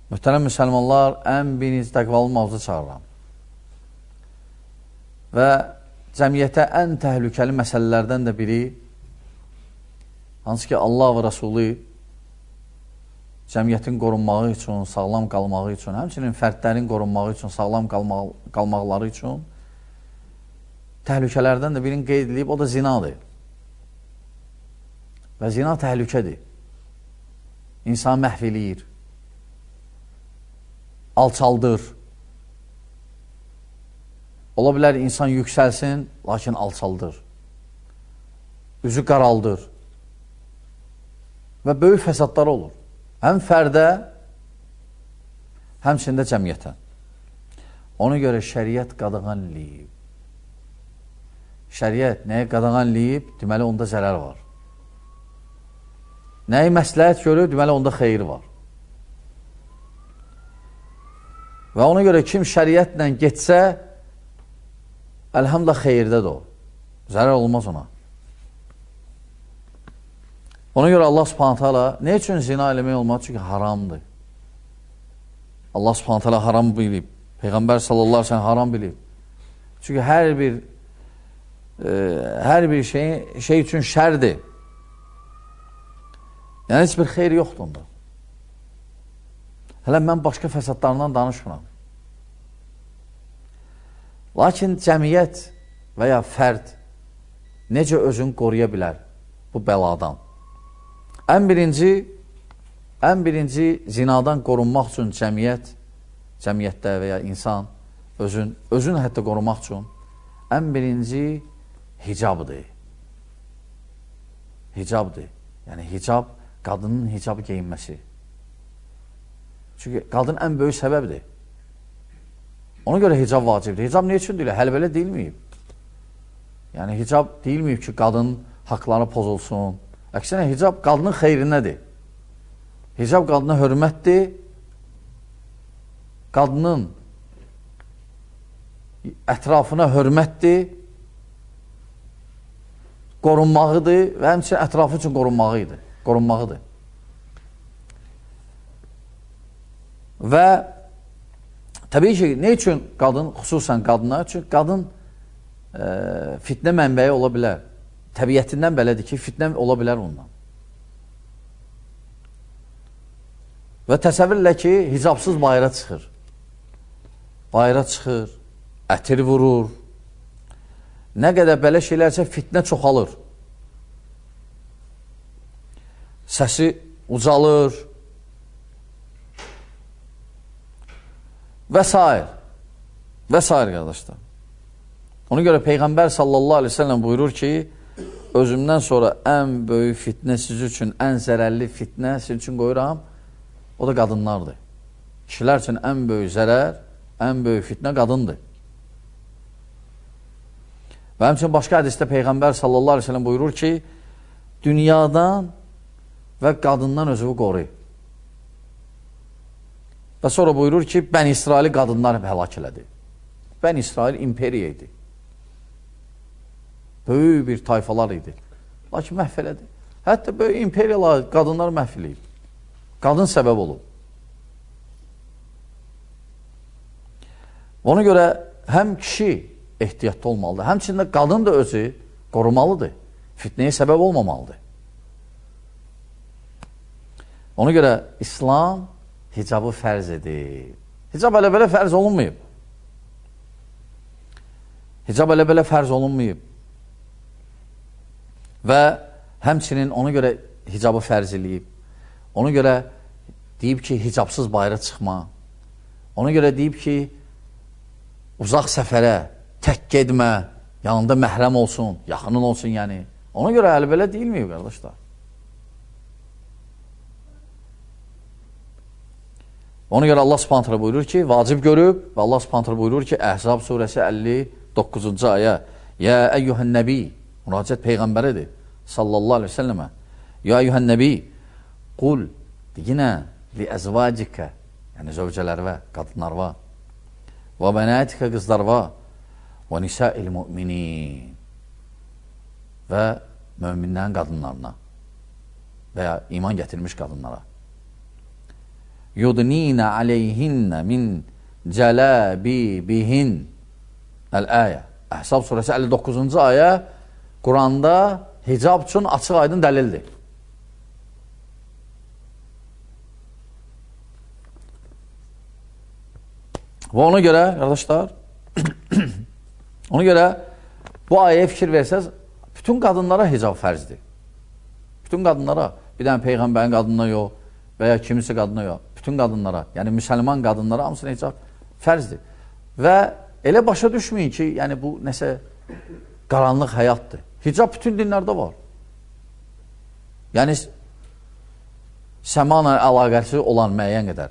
Mühtərəm müsəlmanlar, ən birinci təqvalı mavzu çağıram. Və cəmiyyətə ən təhlükəli məsələlərdən də biri, hansı ki, Allah və Rasulü cəmiyyətin qorunmağı üçün, sağlam qalmağı üçün, həmçinin fərdlərin qorunmağı üçün, sağlam qalmaqları üçün təhlükələrdən də birini qeyd edib, o da zinadır. Və zina təhlükədir. İnsan məhv eləyir, alçaldır. Ola bilər insan yüksəlsin, lakin alçaldır. Üzü qaraldır. Və böyük fəsadlar olur. Həm fərdə, həmçində cəmiyyətə. Ona görə şəriət qadağanlayıb. Şəriət nəyə qadağanlayıb? Deməli, onda zərər var. Nəyi məsləhət görür? Deməli, onda xeyir var. Və ona görə kim şəriətlə getsə, əlhamdülillah xeyirdədir o. Zərər olmaz ona. Ona görə Allah subhanətə alə, nə üçün zina eləmək olmaz? Çünki haramdır. Allah subhanətə alə haram bilib. Peyğəmbər sallallahu aleyhi ve sellem haram bilib. Çünki hər bir şey üçün şərdir. Yəni, heç bir xeyri yoxdur onda. Hələ mən başqa fəsadlarından danışmıram. Lakin cəmiyyət və ya fərd necə özünü qoruya bilər bu bəladan? Ən birinci zinadan qorunmaq üçün cəmiyyətdə və ya insan özünü hətta qorumaq üçün ən birinci hicabdır. Hicabdır. Yəni, hicab, qadının hicabı geyinməsi. Çünki qadın ən böyük səbəbdir. Ona görə hicab vacibdir. Hicab nə üçün deyilir? Hələ belə deyilməyib. Yəni, hicab deyilməyib ki, qadın haqları pozulsun. Əksinə, hicab qadının xeyrinədir. Hicab qadına hörmətdir. Qadının ətrafına hörmətdir. Qorunmağıdır və həmçinin ətrafı üçün qorunmağıdır. Və təbii ki, nə üçün qadın, xüsusən qadına? Çünki qadın fitnə mənbəyi ola bilər. Təbiyyətindən belədir ki, fitnə ola bilər ondan. Və təsəvvürlə ki, hicabsız bayıra çıxır. Bayıra çıxır, ətir vurur. Nə qədər belə şeylərsə fitnə çoxalır. Səsi ucalır. Və s. Və s. qardaşlar. Ona görə Peyğəmbər sallallahu aleyhi ve sellem buyurur ki, özümdən sonra ən böyük fitnə siz üçün, ən zərərli fitnə siz üçün qoyuram, o da qadınlardır. Kişilər üçün ən böyük zərər, ən böyük fitnə qadındır. Və həmçinin başqa hədisdə Peyğəmbər sallallahu aleyhi ve sellem buyurur ki, dünyadan və qadından özünü qoruyur. Və sonra buyurur ki, Bəni İsraili qadınlar həlak elədi. Bəni İsrail imperiya idi. Böyük bir tayfalar idi. Lakin məhv elədi. Hətta böyük imperiyalar qadınlar məhv eləyib. Qadın səbəb olub. Ona görə həm kişi ehtiyatlı olmalıdır, həmçində qadın da özü qorumalıdır. Fitnəyə səbəb olmamalıdır. Ona görə İslam hicabı fərz edir. Hicab elə belə fərz olunmayıb. Hicab elə belə fərz olunmayıb. Və həmçinin ona görə hicabı fərz eləyib. Ona görə deyib ki, hicabsız bayıra çıxma. Ona görə deyib ki, uzaq səfərə tək gedmə, yanında məhrəm olsun, yaxının olsun yəni. Ona görə hələ belə deyilməyib, qardaşlar. Ona görə Allah subhanətlə buyurur ki, vacib görüb və Allah subhanətlə buyurur ki, Əhzab surəsi 59-cu ayə Yə əyyuhən nəbi, müraciət Peyğəmbəridir, sallallahu aleyhi ve səlləmə. Yə əyyuhən nəbi, qul, deyinə, li əzvacikə, yəni zövcələrvə, qadınlarva, və bənətikə qızlarva, və nisəil müminin və möminlərin qadınlarına və ya iman gətirmiş qadınlara. yudninə aleyhinnə min cələbibihin. Əl-əyə. Əhzab surəsi 59-cu ayə Quranda hicab üçün açıq aydın dəlildir. Və ona görə, qardaşlar, ona görə bu ayəyə fikir versəz, bütün qadınlara hicab fərzdir. Bütün qadınlara, bir dənə Peyğəmbərin qadınına yox, və ya kimisə qadına yox, bütün qadınlara, yəni müsəlman qadınlara hamısına hicab fərzdir. Və elə başa düşməyin ki, yəni bu nəsə qaranlıq həyatdır. Hicab bütün dinlərdə var. Yəni, səmanla əlaqəsi olan müəyyən qədər.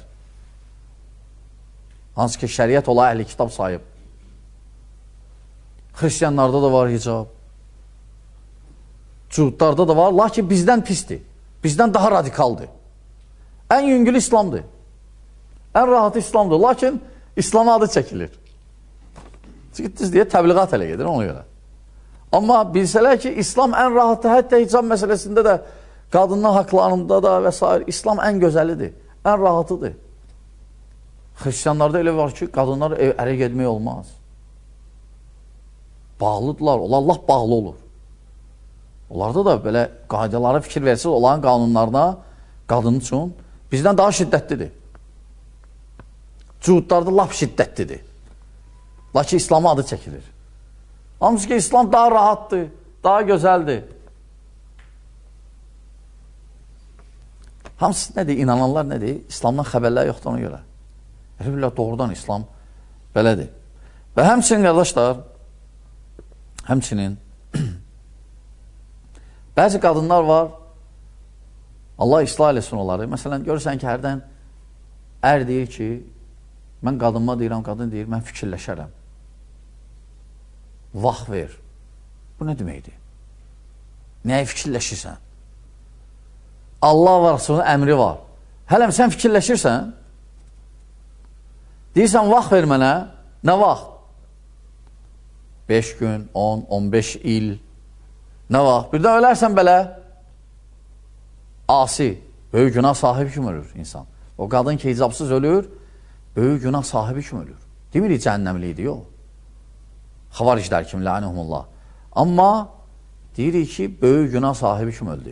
Hansı ki, şəriət ola əhli kitab sayıb. Xristiyanlarda da var hicab. Cuhudlarda da var, lakin bizdən pisdir. Bizdən daha radikaldır. Ən yüngül İslamdır. Ən rahatı İslamdır. Lakin İslam'a adı çəkilir. Gittiniz deyə təbliğat elə gedir ona görə. Amma bilsələr ki, İslam ən rahatı, hətta hicab məsələsində də, qadının haqlarında da və s. İslam ən gözəlidir, ən rahatıdır. Xristiyanlarda elə var ki, qadınlar ərə getmək olmaz. Bağlıdırlar, onlar Allah bağlı olur. Onlarda da belə qaydalara fikir versiz olan qanunlarına qadın üçün bizdən daha şiddətlidir. Cuhudlarda lap şiddətlidir. Lakin İslam'a adı çəkilir. Hamısı ki, İslam daha rahatdır, daha gözəldir. Hamısı nədir? İnananlar nədir? İslamdan xəbərlər yoxdur ona görə. Elə bilirlər, doğrudan İslam belədir. Və həmçinin, qardaşlar, həmçinin bəzi qadınlar var, Allah islah eləsin onları. Məsələn, görürsən ki, hərdən ər deyir ki, mən qadınma deyirəm, qadın deyir, mən fikirləşərəm. Vaxt ver. Bu nə deməkdir? Nəyə fikirləşirsən? Allah var, sonra əmri var. Hələm sən fikirləşirsən, deyirsən, vaxt ver mənə, nə vaxt? 5 gün, 10, 15 il, nə vaxt? Birdən ölərsən belə, asi, böyük günah sahibi kimi ölür insan. O qadın ki, hicabsız ölür, böyük günah sahibi kimi ölür. Demirik cəhənnəmliydi, yox. Xavariclər kimi, lənəhumullah. Amma deyirik ki, böyük günah sahibi kimi öldü.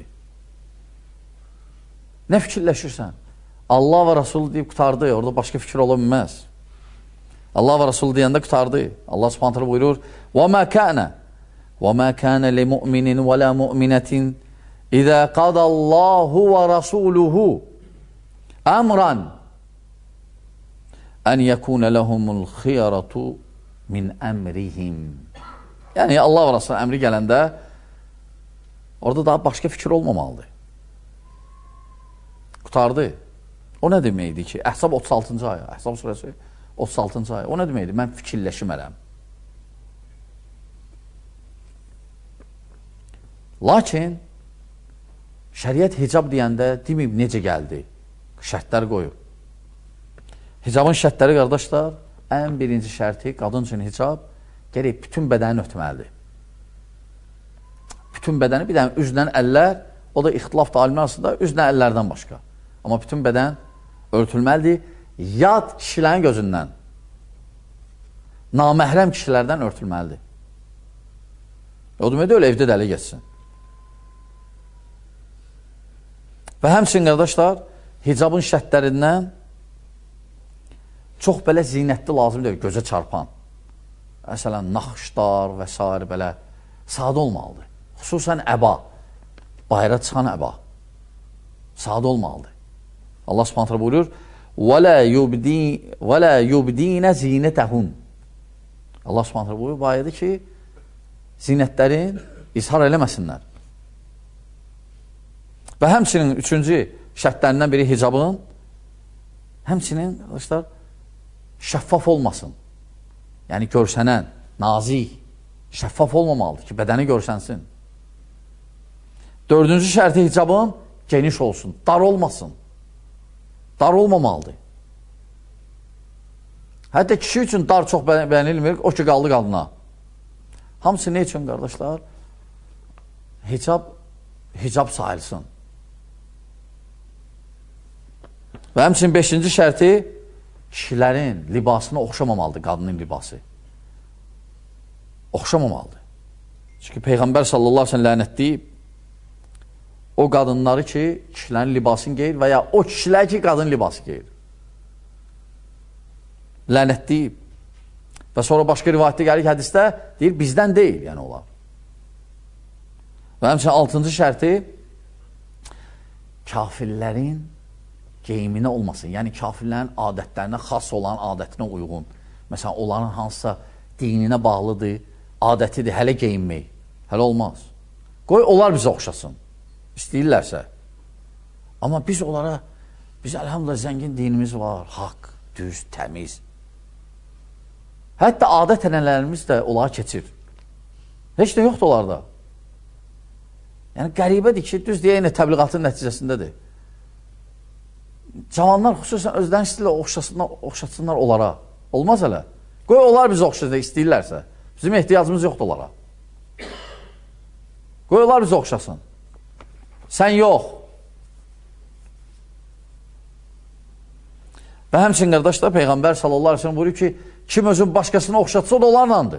Nə fikirləşirsən? Allah və Rasul deyib qutardı, orada başqa fikir ola bilməz. Allah və Rasul deyəndə qutardı. Allah subhanətlə buyurur, وَمَا كَانَ لِمُؤْمِنٍ وَلَا مُؤْمِنَةٍ إِذَا قَضَ اللَّهُ وَرَسُولُهُ أَمْرًا أَنْ يَكُونَ لَهُمُ الْخِيَرَةُ min əmrihim. Yəni, Allah və Rasulun əmri gələndə orada daha başqa fikir olmamalıdır. Qutardı. O nə deməkdir ki? Əhzab 36-cı ayə. Əhzab surəsi 36-cı ayə. O nə deməkdir? Mən fikirləşmərəm. Lakin şəriət hicab deyəndə deməyib necə gəldi? Şərtlər qoyub. Hicabın şərtləri, qardaşlar, ən birinci şərti, qadın üçün hicab, gərək bütün bədəni örtməlidir. Bütün bədəni, bir dənə üzlə əllər, o da ixtilaf da alimlər arasında, üzlə əllərdən başqa. Amma bütün bədən örtülməlidir, yad kişilərin gözündən, naməhrəm kişilərdən örtülməlidir. O deməkdə öyle evdə dəli geçsin. Və həmçinin, qardaşlar, hicabın şərtlərindən çox belə zinətli lazım deyil, gözə çarpan. Məsələn, naxışlar və s. belə sadə olmalıdır. Xüsusən əba, bayra çıxan əba. Sadə olmalıdır. Allah subhanətlə buyurur, وَلَا يُبْدِينَ زِينَتَهُنْ Allah subhanətlə buyurur, bu ayədir ki, zinətlərin izhar eləməsinlər. Və həmçinin üçüncü şərtlərindən biri hicabın, həmçinin, arkadaşlar, şəffaf olmasın. Yəni, görsənən, nazik, şəffaf olmamalıdır ki, bədəni görsənsin. Dördüncü şərti hicabın geniş olsun, dar olmasın. Dar olmamalıdır. Hətta kişi üçün dar çox bəyənilmir, o ki, qaldı qadına. Hamısı ne üçün, qardaşlar? Hicab sayılsın. Və həmçinin 5-ci şərti kişilərin libasına oxşamamalıdır qadının libası. Oxşamamalıdır. Çünki Peyğəmbər sallallahu aleyhi ve sellem lənətləyib o qadınları ki, kişilərin libasını geyir və ya o kişilər ki, qadın libası geyir. Lənətləyib. Və sonra başqa rivayətdə gəlir ki, hədisdə deyir, bizdən deyil, yəni onlar. Və həmçinin 6-cı şərti kafirlərin geyiminə olmasın. Yəni, kafirlərin adətlərinə, xas olan adətinə uyğun. Məsələn, onların hansısa dininə bağlıdır, adətidir, hələ geyinmək. Hələ olmaz. Qoy, onlar bizə oxşasın. İstəyirlərsə. Amma biz onlara, biz əlhamdülillah zəngin dinimiz var, haqq, düz, təmiz. Hətta adət ənənələrimiz də onlara keçir. Heç nə yoxdur onlarda. Yəni, qəribədir ki, düz deyək, təbliğatın nəticəsindədir. Cavanlar xüsusən özlərini istəyirlər, oxşatsınlar onlara. Olmaz hələ. Qoy, onlar bizə oxşasın, istəyirlərsə. Bizim ehtiyacımız yoxdur onlara. Qoy, onlar bizə oxşasın. Sən yox. Və həmçinin qardaşlar, Peyğəmbər sallallahu aleyhi ve sellem buyuruyor ki, kim özün başqasını oxşatsa, o da onlarlandır.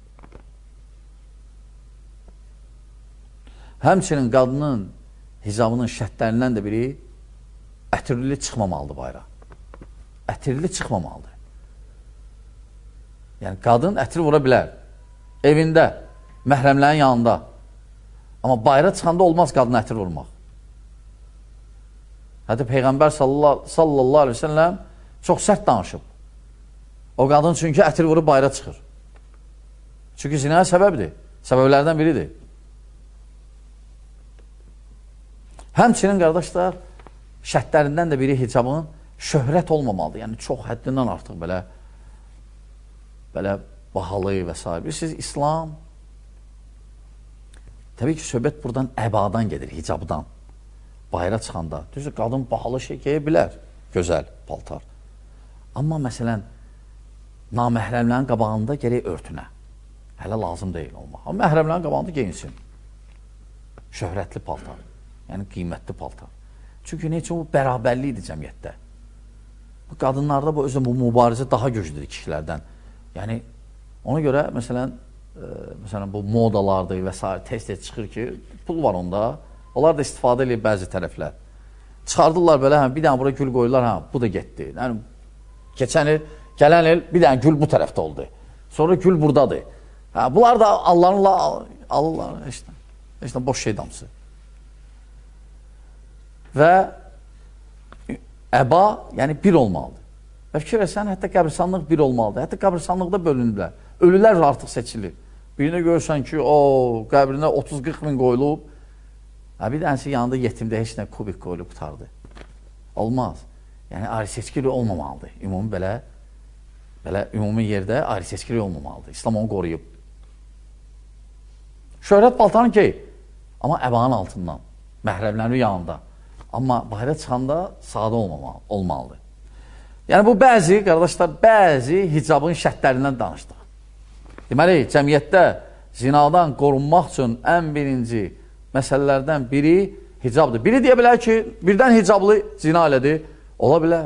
Həmçinin qadının hicabının şərtlərindən də biri ətirli çıxmamalıdır bayra. Ətirli çıxmamalıdır. Yəni, qadın ətir vura bilər. Evində, məhrəmlərin yanında. Amma bayra çıxanda olmaz qadına ətir vurmaq. Hətta Peyğəmbər sallallahu aleyhi ve sellem çox sərt danışıb. O qadın çünki ətir vurub bayra çıxır. Çünki zinaya səbəbdir. Səbəblərdən biridir. Həmçinin, qardaşlar, şərtlərindən də biri hicabın şöhrət olmamalıdır. Yəni, çox həddindən artıq belə bahalı və s. Bilirsiniz, İslam, təbii ki, söhbət buradan əbadan gedir, hicabdan, bayra çıxanda. Düzdür, qadın bahalı şey geyə bilər, gözəl paltar. Amma, məsələn, naməhrəmlərin qabağında gerək örtünə. Hələ lazım deyil olmaq. Amma məhrəmlərin qabağında geyinsin. Şöhrətli paltar, yəni qiymətli paltar. Çünki nə üçün bu bərabərliyidir cəmiyyətdə. Bu qadınlarda bu özü mübarizə daha güclüdür kişilərdən. Yəni, ona görə, məsələn, bu modalardır və s. tez-tez çıxır ki, pul var onda. Onlar da istifadə edir bəzi tərəflər. Çıxardırlar belə, bir dənə bura gül qoyurlar, bu da getdi. Yəni, keçən il, gələn il bir dənə gül bu tərəfdə oldu. Sonra gül buradadır. Bunlar da Allah'ınla alırlar, işte boş şey damsı. Və əba, yəni bir olmalıdır. Və fikir etsən, hətta qəbristanlıq bir olmalıdır. Hətta qəbristanlıqda bölünürlər. Ölülər artıq seçilir. Birinə görürsən ki, o qəbrinə 30-40 min qoyulub, bir dənəsi yanında yetimdə heç nə kubik qoyulub qutardı. Olmaz. Yəni, ayrı seçkili olmamalıdır. Ümumi yerdə ayrı seçkili olmamalıdır. İslam onu qoruyub. Şöhrət paltarını gey, amma əbanın altından, məhrəmlərin yanında. Amma bayra çıxanda sadə olmalıdır. Yəni, bu bəzi, qardaşlar, bəzi hicabın şərtlərindən danışdıq. Deməli, cəmiyyətdə zinadan qorunmaq üçün ən birinci məsələlərdən biri hicabdır. Biri deyə bilər ki, birdən hicablı zina elədir, ola bilər.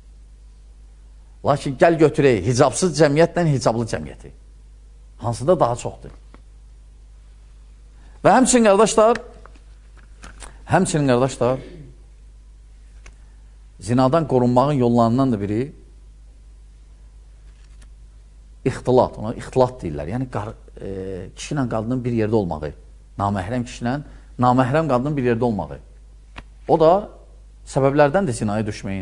Lakin gəl götürək, hicabsız cəmiyyətlə hicablı cəmiyyəti. Hansıda daha çoxdur. Və həmçinin qardaşlar, zinadan qorunmağın yollarından da biri ixtilat, ona ixtilat deyirlər. Yəni, kişi ilə qadının bir yerdə olmağı, naməhrəm kişi ilə naməhrəm qadının bir yerdə olmağı. O da səbəblərdən də zinaya düşməyin.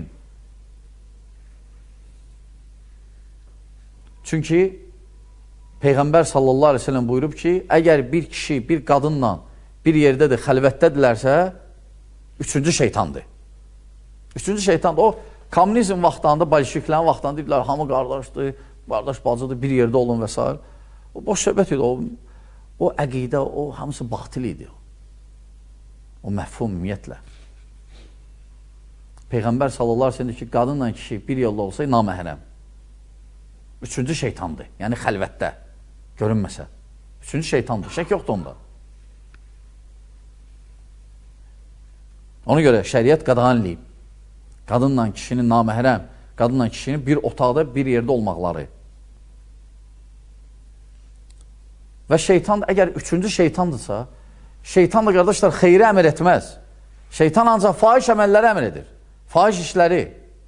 Çünki Peyğəmbər sallallahu aleyhi ve sellem buyurub ki, əgər bir kişi bir qadınla bir yerdədir, xəlvətdədirlərsə, üçüncü şeytandır. Üçüncü şeytandır. O, kommunizm vaxtlarında, bolşeviklərin vaxtlarında deyirlər, hamı qardaşdır, qardaş bacıdır, bir yerdə olun və s. O, boş söhbət idi. O əqidə, o hamısı batil idi. O məhfum ümumiyyətlə. Peyğəmbər sallallahu aleyhi ve sellem ki, qadınla kişi bir yolda olsa, naməhrəm. Üçüncü şeytandır. Yəni, xəlvətdə. Görünməsə. Üçüncü şeytandır. Şək yoxdur onda. Ona görə şəriət qadağan eləyib. Qadınla kişinin naməhrəm, qadınla kişinin bir otaqda, bir yerdə olmaqları. Və şeytan, əgər üçüncü şeytandırsa, şeytan da qardaşlar xeyri əmr etməz. Şeytan ancaq fahiş əməlləri əmr edir. Fahiş işləri.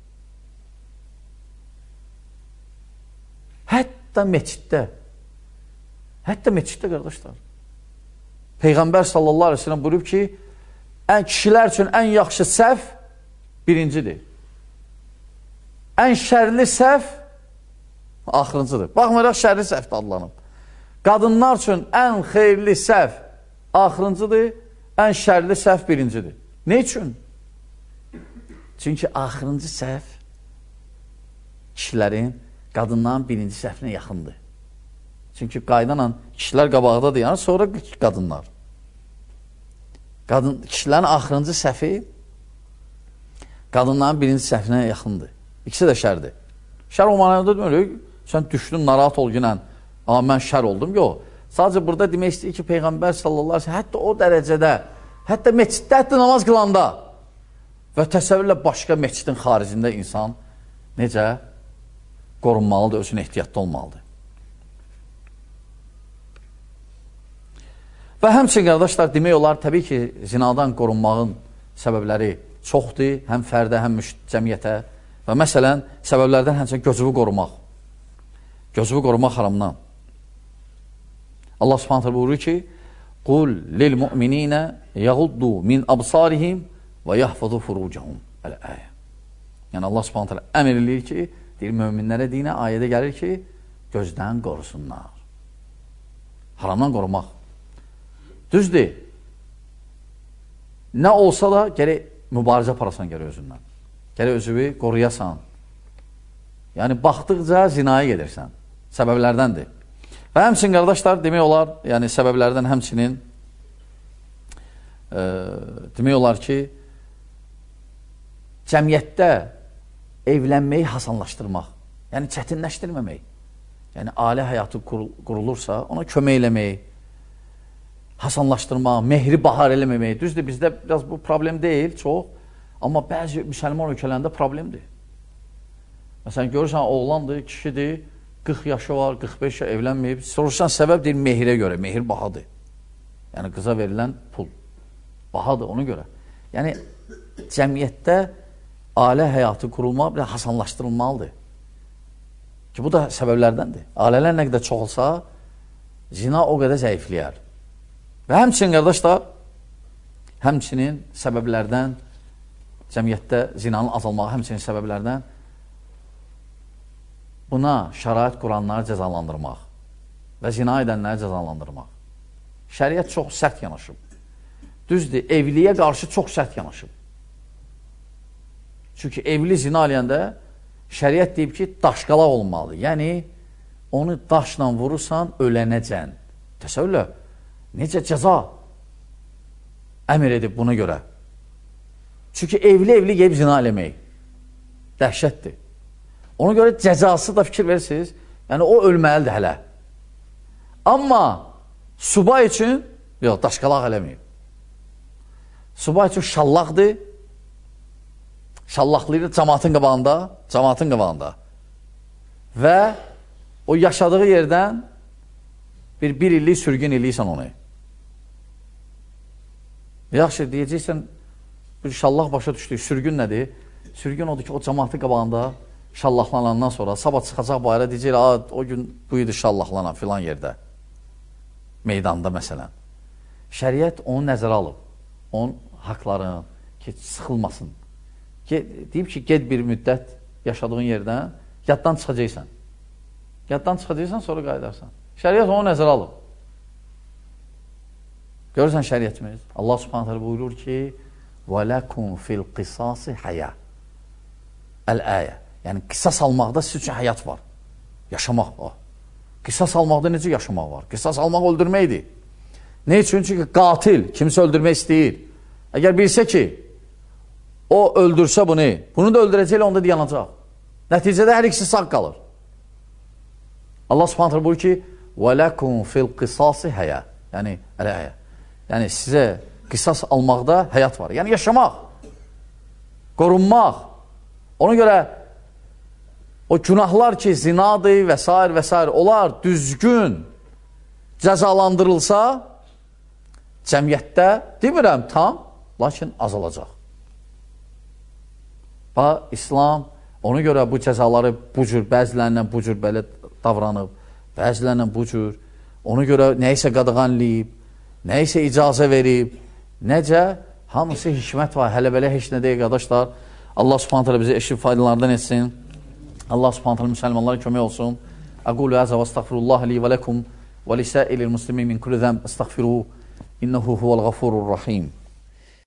Hətta meçiddə. Hətta meçiddə qardaşlar. Peyğəmbər sallallahu aleyhi ve sellem buyurub ki, kişilər üçün ən yaxşı səhv birincidir. Ən şərli səhv axırıncıdır. Baxmayaraq şərli səhv adlanıb. Qadınlar üçün ən xeyirli səhv axırıncıdır, ən şərli səhv birincidir. Ne üçün? Çünki axırıncı səhv kişilərin qadınların birinci səhvinə yaxındır. Çünki qaydanla kişilər qabaqdadır, yəni sonra qadınlar. Kişilərin axırıncı səhvi qadınların birinci səhvinə yaxındır. İkisi də şərdir. Şər o manada demək, sən düşdün, narahat ol günən, mən şər oldum. Yox. Sadəcə burada demək istəyir ki, Peyğəmbər sallallahu aleyhi ve sellem hətta o dərəcədə, hətta meçiddə, hətta namaz qılanda və təsəvvürlə başqa meçidin xaricində insan necə qorunmalıdır, özünə ehtiyatda olmalıdır. Və həmçin, qardaşlar, demək olar, təbii ki, zinadan qorunmağın səbəbləri çoxdur, həm fərdə, həm cəmiyyətə və məsələn, səbəblərdən həmçin gözümü qorumaq. Gözümü qorumaq haramdan. Allah subhanətlə buyurur ki, Qul lil mu'mininə yəğuddu min absarihim və yahfazu furucahum. Əl-əyə. Yəni, Allah subhanətlə əmr edir ki, deyir, möminlərə deyinə ayədə gəlir ki, gözdən qorusunlar. Haramdan qorumaq. Düzdür. Nə olsa da gərək mübarizə parasan gərək özündən. Gərək özünü qoruyasan. Yəni, baxdıqca zinaya gedirsən. Səbəblərdəndir. Və həmçin, qardaşlar, demək olar, yəni səbəblərdən həmçinin demək olar ki, cəmiyyətdə evlənməyi hasanlaşdırmaq, yəni çətinləşdirməmək, yəni ailə həyatı qurulursa, ona kömək eləmək, hasanlaşdırmaq, mehri bahar eləməmək. Düzdür, bizdə biraz bu problem deyil, çox, amma bəzi müsəlman ölkələrində problemdir. Məsələn, görürsən, oğlandır, kişidir, 40 yaşı var, 45 yaşı evlənməyib. Soruşsan, səbəb deyil, mehirə görə, mehir bahadır. Yəni, qıza verilən pul bahadır, ona görə. Yəni, cəmiyyətdə ailə həyatı qurulmaq bir hasanlaşdırılmalıdır. Ki, bu da səbəblərdəndir. Ailələr nə qədər çox olsa, zina o qədər zəifləyər. Və həmçinin, qardaşlar, həmçinin səbəblərdən, cəmiyyətdə zinanın azalmağı, həmçinin səbəblərdən buna şərait quranları cəzalandırmaq və zina edənləri cəzalandırmaq. Şəriət çox sərt yanaşıb. Düzdür, evliliyə qarşı çox sərt yanaşıb. Çünki evli zina eləyəndə şəriət deyib ki, daşqalaq olmalıdır. Yəni, onu daşla vurursan, ölənəcən. Təsəvvürlə, necə cəza əmr edib buna görə. Çünki evli qeyb zina eləmək dəhşətdir. Ona görə cəzası da fikir verirsiniz, yəni o ölməlidir hələ. Amma subay üçün, yox, daşqalaq eləməyib. Subay üçün şallaqdır, şallaqlayır cəmaatın qabağında və o yaşadığı yerdən bir illik sürgün eləyirsən onu. Yaxşı, deyəcəksən, bir şallaq başa düşdük, sürgün nədir? Sürgün odur ki, o cəmaatın qabağında şallaqlanandan sonra sabah çıxacaq bayra deyəcək, o gün bu idi şallaqlanan filan yerdə, meydanda məsələn. Şəriət onu nəzərə alıb, onun haqlarını ki, sıxılmasın. Deyib ki, ged bir müddət yaşadığın yerdən, yaddan çıxacaqsan. Yaddan çıxacaqsan, sonra qayıdarsan. Şəriət onu nəzərə alıb. Görürsən şəriətimiz? Allah subhanətlə buyurur ki, وَلَكُمْ فِي الْقِسَاسِ حَيَا Əl-əyə. Yəni, qisas almaqda siz üçün həyat var. Yaşamaq var. Qisas almaqda necə yaşamaq var? Qisas almaq öldürməkdir. Ne üçün? Çünki qatil kimsə öldürmək istəyir. Əgər bilsə ki, o öldürsə bunu da öldürəcəklə onda dayanacaq. Nəticədə hər ikisi sağ qalır. Allah subhanətlə buyurur ki, وَلَكُمْ فِي الْقِسَاسِ حَيَا Yəni, əl-əyə. Yəni, sizə qisas almaqda həyat var. Yəni, yaşamaq, qorunmaq, Ona görə o günahlar ki, zinadır və s. onlar düzgün cəzalandırılsa, cəmiyyətdə, demirəm tam, lakin azalacaq. Və İslam ona görə bu cəzaları bu cür, bəzilərlə bu cür belə davranıb, bəzilərlə bu cür, ona görə nəyisə qadağanlayıb, nəyisə icazə verib, necə? Hamısı hikmət var, hələ belə heç nə deyək, qardaşlar. Allah subhanət hələ bizi eşib faydalardan etsin. Allah subhanət hələ müsəlmanlara kömək olsun. Əqulu əzə və estəğfirullah li və ləkum və lisəilil muslimin min kulli zəmb estəğfiruhu. İnnehu huvəl-ğafurur-rahim.